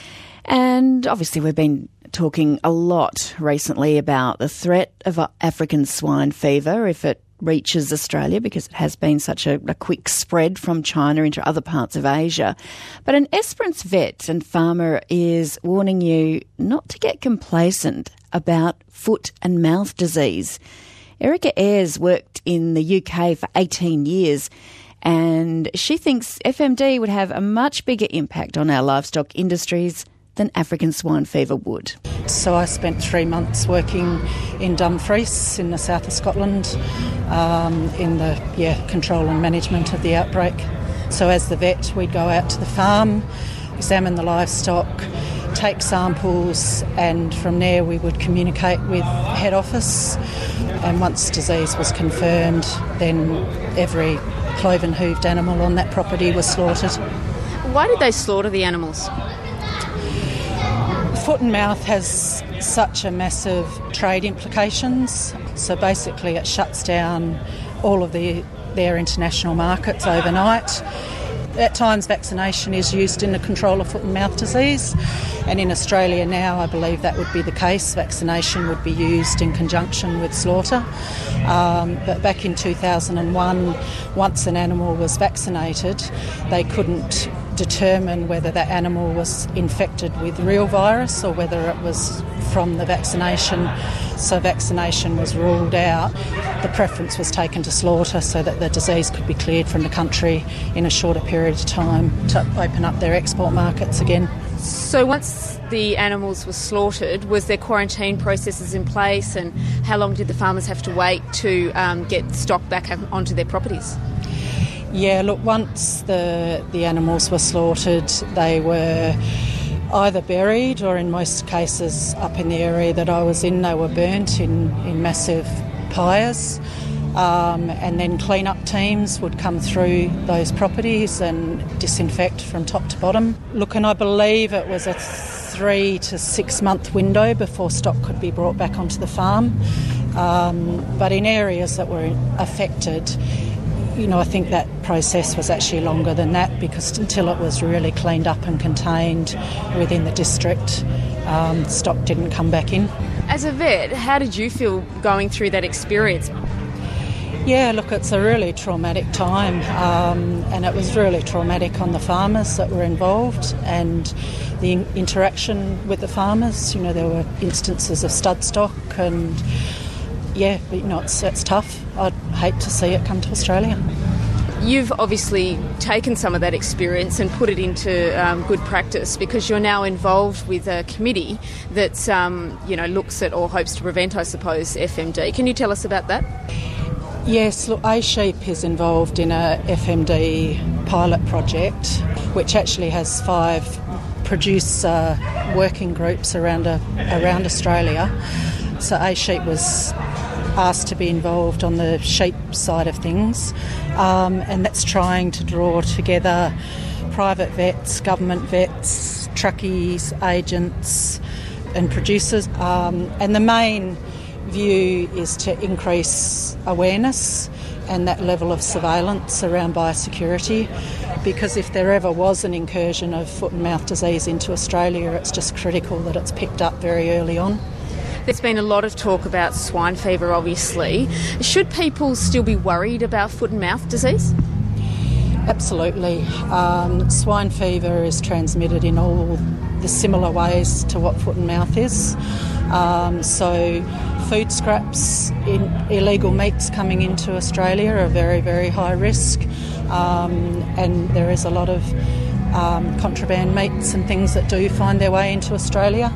And obviously we've been talking a lot recently about the threat of African swine fever if it reaches Australia, because it has been such a, a quick spread from China into other parts of Asia. But an Esperance vet and farmer is warning you not to get complacent about foot and mouth disease. Erica Ayres worked in the U K for eighteen years, and she thinks F M D would have a much bigger impact on our livestock industries than African swine fever would. So I spent three months working in Dumfries in the south of Scotland um, in the yeah control and management of the outbreak. So as the vet, we'd go out to the farm, examine the livestock, take samples, and from there we would communicate with head office. And once disease was confirmed, then every cloven-hooved animal on that property was slaughtered. Why did they slaughter the animals? Foot and mouth has such a massive trade implications. So basically it shuts down all of the, their international markets overnight. At times vaccination is used in the control of foot and mouth disease, and in Australia now I believe that would be the case. Vaccination would be used in conjunction with slaughter. Um, but back in two thousand one, once an animal was vaccinated, they couldn't determine whether that animal was infected with real virus or whether it was from the vaccination. So vaccination was ruled out. The preference was taken to slaughter so that the disease could be cleared from the country in a shorter period of time to open up their export markets again. So once the animals were slaughtered, was there quarantine processes in place, and how long did the farmers have to wait to um, get stock back onto their properties? Yeah, look, once the the animals were slaughtered, they were either buried or in most cases up in the area that I was in, they were burnt in, in massive pyres. Um, and then clean-up teams would come through those properties and disinfect from top to bottom. Look, and I believe it was a three to six month window before stock could be brought back onto the farm. Um, but in areas that were affected, you know, I think that process was actually longer than that, because until it was really cleaned up and contained within the district, um, stock didn't come back in. As a vet, how did you feel going through that experience? Yeah, look, it's a really traumatic time, um, and it was really traumatic on the farmers that were involved and the in- interaction with the farmers. You know, there were instances of stud stock, and yeah, you know, it's, it's tough. I'd hate to see it come to Australia. You've obviously taken some of that experience and put it into um, good practice, because you're now involved with a committee that um, you know, looks at or hopes to prevent, I suppose, F M D. Can you tell us about that? Yes, look, A-Sheep is involved in a F M D pilot project, which actually has five producer working groups around a, around Australia. So A-Sheep was asked to be involved on the sheep side of things, um, and that's trying to draw together private vets, government vets, truckies, agents and producers. Um, and the main view is to increase awareness and that level of surveillance around biosecurity, because if there ever was an incursion of foot and mouth disease into Australia, it's just critical that it's picked up very early on. There's been a lot of talk about swine fever, obviously. Should people still be worried about foot and mouth disease? Absolutely. Um, swine fever is transmitted in all the similar ways to what foot and mouth is. Um, so food scraps, in illegal meats coming into Australia are very, very high risk, um, and there is a lot of um, contraband meats and things that do find their way into Australia.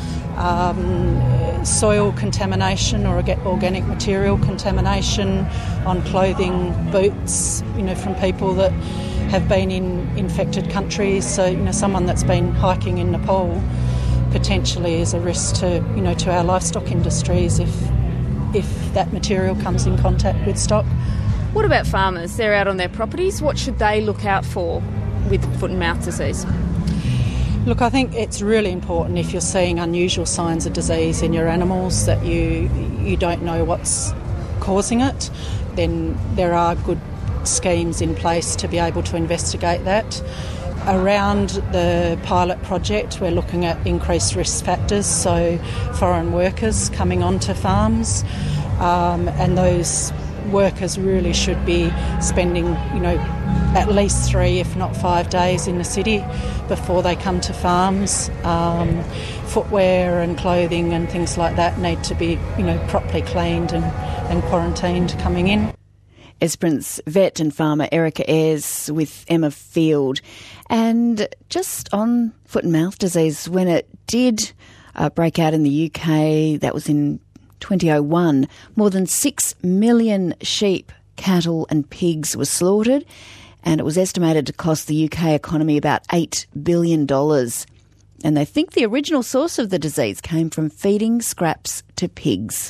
Um, soil contamination or organic material contamination on clothing, boots, you know, from people that have been in infected countries. So, you know, someone that's been hiking in Nepal potentially is a risk to, you know, to our livestock industries if if that material comes in contact with stock. What about farmers? They're out on their properties. What should they look out for with foot and mouth disease? Look, I think it's really important, if you're seeing unusual signs of disease in your animals that you you don't know what's causing it, then there are good schemes in place to be able to investigate that. Around the pilot project, we're looking at increased risk factors, so foreign workers coming onto farms, um, and those workers really should be spending, you know, at least three, if not five days in the city before they come to farms. Um, footwear and clothing and things like that need to be, you know, properly cleaned and, and quarantined coming in. Esperance vet and farmer Erica Ayres with Emma Field. And just on foot and mouth disease, when it did uh, break out in the U K, that was in twenty oh one, more than six million sheep, cattle and pigs were slaughtered, and it was estimated to cost the U K economy about eight billion dollars. And they think the original source of the disease came from feeding scraps to pigs.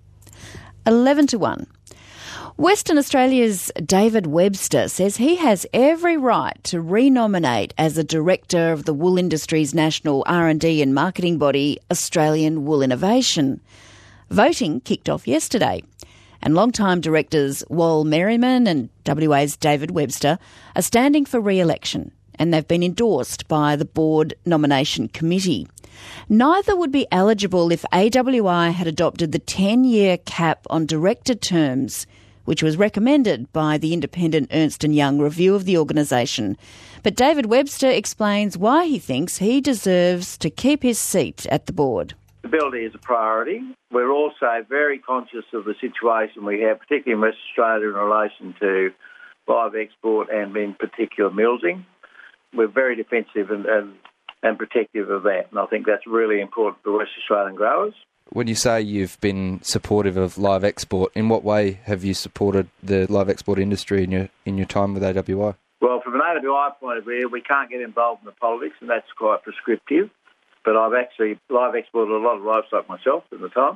eleven to one. Western Australia's David Webster says he has every right to re-nominate as a director of the wool industry's national R and D and marketing body, Australian Wool Innovation. Voting kicked off yesterday, and long-time directors Wal Merriman and W A's David Webster are standing for re-election, and they've been endorsed by the Board Nomination Committee. Neither would be eligible if A W I had adopted the ten-year cap on director terms, which was recommended by the independent Ernst and Young review of the organisation. But David Webster explains why he thinks he deserves to keep his seat at the board. Stability is a priority. We're also very conscious of the situation we have, particularly in West Australia, in relation to live export and in particular milsing. We're very defensive and, and, and protective of that, and I think that's really important for West Australian growers. When you say you've been supportive of live export, in what way have you supported the live export industry in your in your time with A W I? Well, from an A W I point of view, we can't get involved in the politics, and that's quite prescriptive. But I've actually live exported a lot of livestock myself at the time,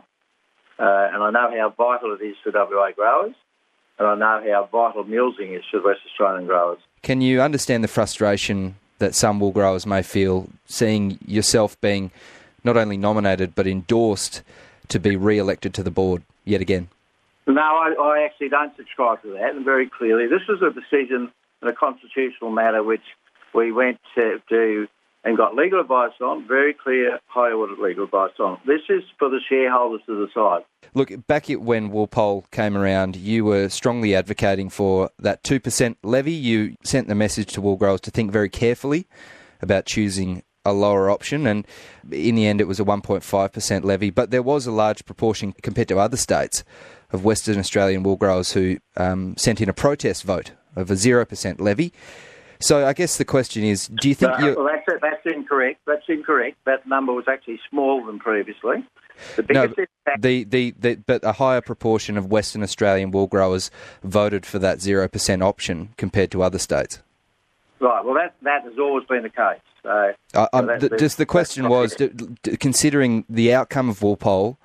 uh, and I know how vital it is for W A growers, and I know how vital milsing is for West Australian growers. Can you understand the frustration that some wool growers may feel seeing yourself being not only nominated but endorsed to be re-elected to the board yet again? No, I, I actually don't subscribe to that, and very clearly. This was a decision in a constitutional matter which we went to do and got legal advice on, very clear, high-ordered legal advice on. This is for the shareholders to decide. Look, back when Walpole came around, you were strongly advocating for that two percent levy. You sent the message to wool growers to think very carefully about choosing a lower option, and in the end it was a one point five percent levy. But there was a large proportion, compared to other states, of Western Australian wool growers who um, sent in a protest vote of a zero percent levy. So I guess the question is, do you think no, you... Well, that's, that's incorrect. That's incorrect. That number was actually smaller than previously. The biggest no, impact... the, the, the, but a higher proportion of Western Australian wool growers voted for that zero percent option compared to other states. Right, well, that, that has always been the case. So, uh, so um, that, th- just the question was, d- d- considering the outcome of Walpole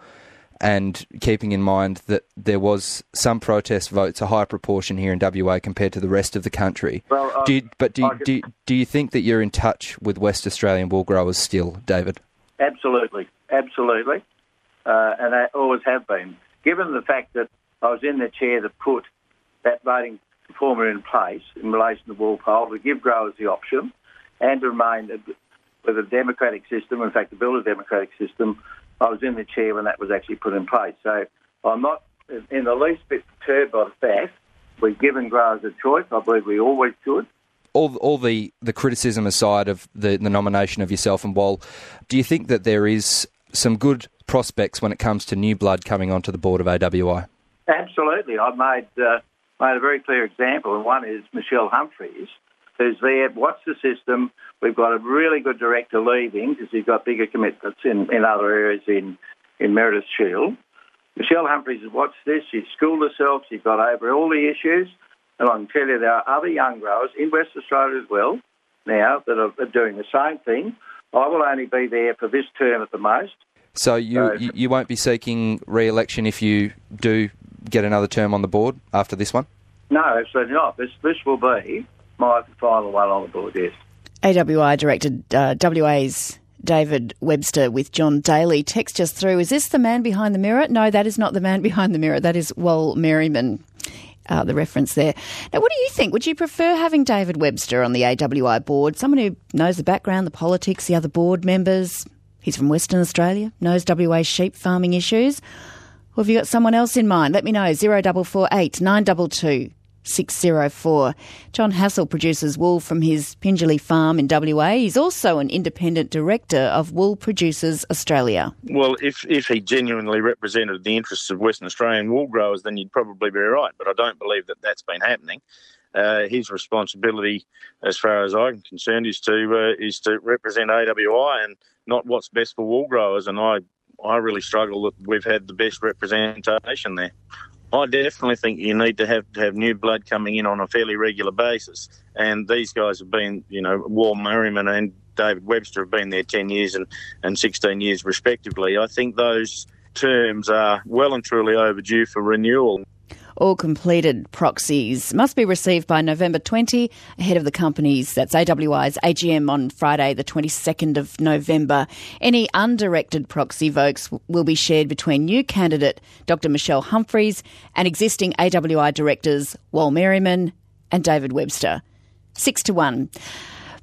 and keeping in mind that there was some protest votes, a higher proportion here in W A compared to the rest of the country. Well, uh, do you, but do you, can... do, you, do you think that you're in touch with West Australian wool growers still, David? Absolutely, absolutely, uh, and I always have been. Given the fact that I was in the chair that put that voting formula in place in relation to Walpole to give growers the option and to remain with a democratic system, in fact, to build a democratic system, I was in the chair when that was actually put in place. So I'm not in the least bit perturbed by the fact we've given growers a choice. I believe we always should. All, all the, the criticism aside of the, the nomination of yourself and Wal, do you think that there is some good prospects when it comes to new blood coming onto the board of A W I? Absolutely. I've made, uh, made a very clear example, and one is Michelle Humphreys, who's there, watched the system. We've got a really good director leaving because he's got bigger commitments in, in other areas in, in Meredith Shield. Michelle Humphreys has watched this. She's schooled herself. She's got over all the issues. And I can tell you there are other young growers in West Australia as well now that are, are doing the same thing. I will only be there for this term at the most. So you, so you, you won't be seeking re-election if you do get another term on the board after this one? No, absolutely not. This, this will be my final one on the board, yes. A W I directed uh, W A's David Webster with John Daly. Text just through, is this the man behind the mirror? No, that is not the man behind the mirror. That is Wal Merriman, uh, the reference there. Now, what do you think? Would you prefer having David Webster on the A W I board, someone who knows the background, the politics, the other board members? He's from Western Australia, knows W A sheep farming issues. Or have you got someone else in mind? Let me know, zero four four eight nine two two six zero four. John Hassel produces wool from his Pingelly farm in W A. He's also an independent director of Wool Producers Australia. Well, if, if he genuinely represented the interests of Western Australian wool growers, then you'd probably be right. But I don't believe that that's been happening. Uh, his responsibility, as far as I'm concerned, is to uh, is to represent A W I and not what's best for wool growers. And I, I really struggle that we've had the best representation there. I definitely think you need to have to have new blood coming in on a fairly regular basis. And these guys have been, you know, Wal Merriman and David Webster have been there ten years and, and sixteen years respectively. I think those terms are well and truly overdue for renewal. All completed proxies must be received by November twentieth ahead of the company's, that's A W I's A G M on Friday the twenty-second of November. Any undirected proxy votes will be shared between new candidate Doctor Michelle Humphreys and existing A W I directors Wal Merriman and David Webster. Six to one.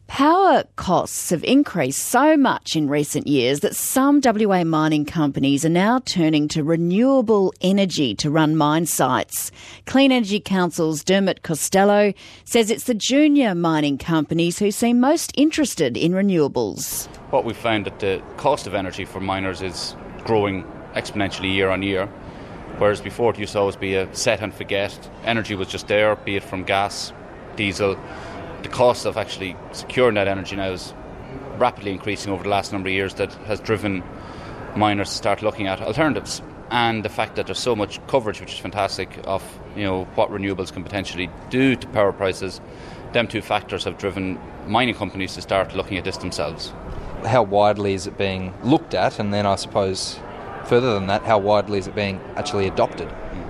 Power costs have increased so much in recent years that some W A mining companies are now turning to renewable energy to run mine sites. Clean Energy Council's Dermot Costello says it's the junior mining companies who seem most interested in renewables. What we've found that the cost of energy for miners is growing exponentially year on year, whereas before it used to always be a set and forget. Energy was just there, be it from gas, diesel. The cost of actually securing that energy now is rapidly increasing over the last number of years. That has driven miners to start looking at alternatives. And the fact that there's so much coverage, which is fantastic, of you know what renewables can potentially do to power prices, them two factors have driven mining companies to start looking at this themselves. How widely is it being looked at? And then I suppose further than that, how widely is it being actually adopted?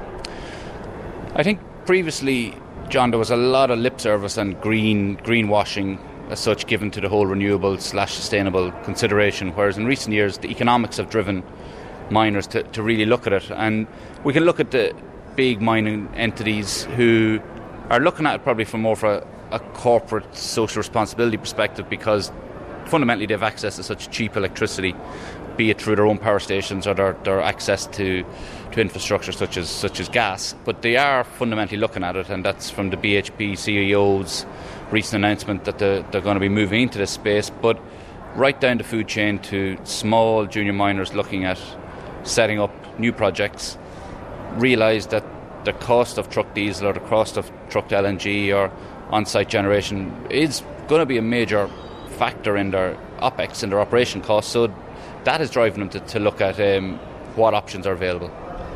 I think previously, John, there was a lot of lip service and green greenwashing as such given to the whole renewable slash sustainable consideration, whereas in recent years the economics have driven miners to, to really look at it. And we can look at the big mining entities who are looking at it probably from more for a, a corporate social responsibility perspective, because fundamentally they have access to such cheap electricity, be it through their own power stations or their, their access to, to infrastructure such as such as gas. But they are fundamentally looking at it, and that's from the B H P C E O's recent announcement that they're, they're going to be moving into this space. But right down the food chain to small junior miners looking at setting up new projects, realise that the cost of truck diesel or the cost of truck L N G or on-site generation is going to be a major factor in their OPEX, in their operation costs. So that is driving them to, to look at um, what options are available.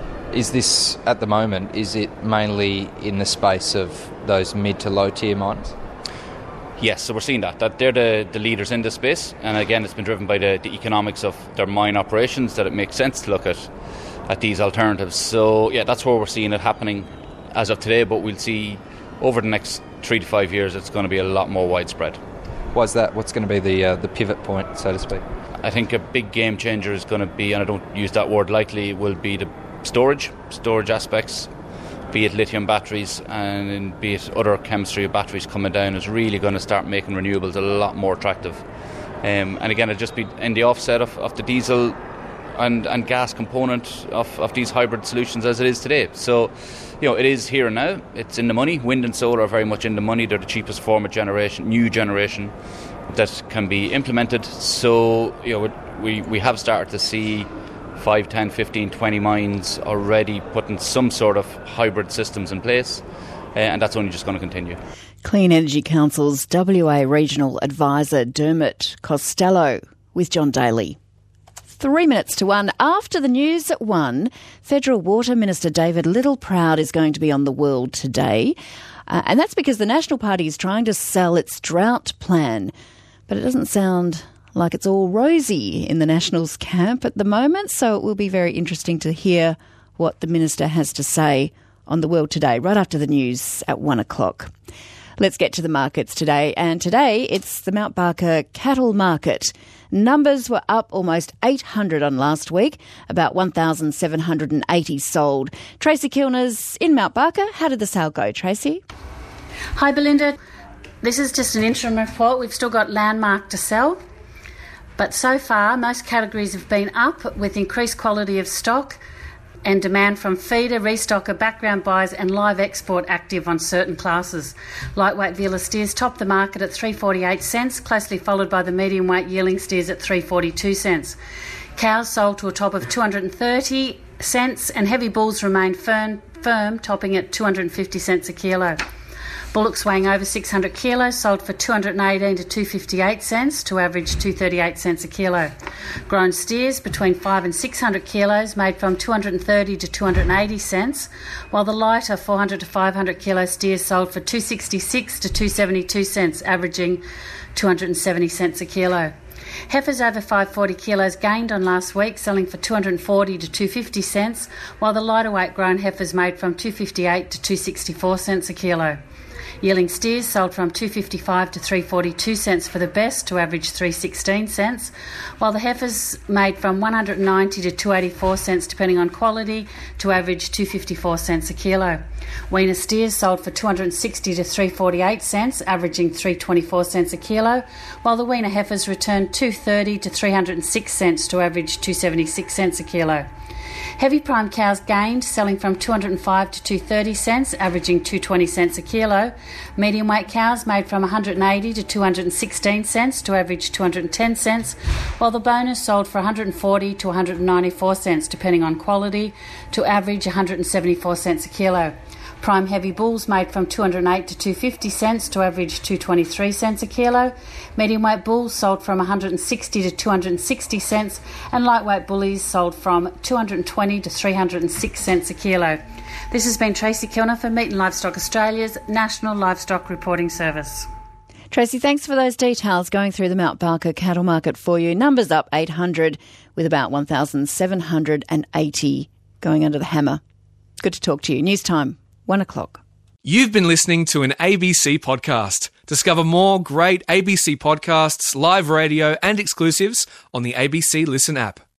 Is this, at the moment, is it mainly in the space of those mid to low tier mines? Yes, so we're seeing that, that they're the, the leaders in this space. And again, it's been driven by the, the economics of their mine operations, that it makes sense to look at, at these alternatives. So yeah, that's where we're seeing it happening as of today, but we'll see over the next three to five years it's going to be a lot more widespread. Why's that? What's going to be the uh, the pivot point, so to speak? I think a big game changer is going to be, and I don't use that word lightly, will be the storage, storage aspects, be it lithium batteries and be it other chemistry of batteries coming down, is really going to start making renewables a lot more attractive. Um, and again, it'll just be in the offset of, of the diesel and, and gas component of, of these hybrid solutions as it is today. So, you know, it is here and now. It's in the money. Wind and solar are very much in the money. They're the cheapest form of generation, new generation that can be implemented. So, you know, we, we have started to see five, ten, fifteen, twenty mines already putting some sort of hybrid systems in place, uh, and that's only just going to continue. Clean Energy Council's W A Regional Advisor Dermot Costello with John Daly. Three minutes to one. After the news at one, Federal Water Minister David Littleproud is going to be on The World today, uh, and that's because the National Party is trying to sell its drought plan. But it doesn't sound like it's all rosy in the Nationals camp at the moment, so it will be very interesting to hear what the Minister has to say on The World today, right after the news at one o'clock. Let's get to the markets today, and today it's the Mount Barker cattle market. Numbers were up almost eight hundred on last week, about one thousand seven hundred eighty sold. Tracy Kilner's in Mount Barker. How did the sale go, Tracy? Hi, Belinda. This is just an interim report. We've still got Landmark to sell. But so far, most categories have been up with increased quality of stock and demand from feeder, restocker, background buyers and live export active on certain classes. Lightweight Vela steers topped the market at three dollars forty-eight cents, closely followed by the medium weight yearling steers at three dollars forty-two cents. Cows sold to a top of two hundred thirty cents and heavy bulls remained firm, firm topping at two hundred fifty cents a kilo. Bullocks weighing over six hundred kilos sold for two hundred eighteen to two dollars fifty-eight cents to average two dollars thirty-eight cents a kilo. Grown steers between five and six hundred kilos made from two hundred thirty to two hundred eighty cents, while the lighter four hundred to five hundred kilo steers sold for two dollars sixty-six to two dollars seventy-two cents, averaging two hundred seventy cents a kilo. Heifers over five hundred forty kilos gained on last week, selling for two hundred forty to two dollars fifty cents, while the lighter weight grown heifers made from two dollars fifty-eight to two dollars sixty-four cents a kilo. Yearling steers sold from two fifty-five to three forty-two cents for the best to average three sixteen cents, while the heifers made from one ninety to two eighty-four cents depending on quality to average two fifty-four cents a kilo. Weaner steers sold for two sixty to three forty-eight cents, averaging three twenty-four cents a kilo, while the weaner heifers returned two thirty to three oh six cents to average two seventy-six cents a kilo. Heavy prime cows gained, selling from two oh five to two thirty cents, averaging two twenty cents a kilo. Medium weight cows made from one eighty to two sixteen cents to average two hundred ten cents, while the bonus sold for one forty to one ninety-four cents depending on quality to average one seventy-four cents a kilo. Prime heavy bulls made from two oh eight to two fifty cents to average two twenty-three cents a kilo. Medium weight bulls sold from one sixty to two sixty cents, and lightweight bullies sold from two twenty to three oh six cents a kilo. This has been Tracy Kilner for Meat and Livestock Australia's National Livestock Reporting Service. Tracy, thanks for those details. Going through the Mount Barker cattle market for you. Numbers up eight hundred with about one thousand seven hundred eighty going under the hammer. Good to talk to you. News time. One o'clock. You've been listening to an A B C podcast. Discover more great A B C podcasts, live radio and exclusives on the A B C Listen app.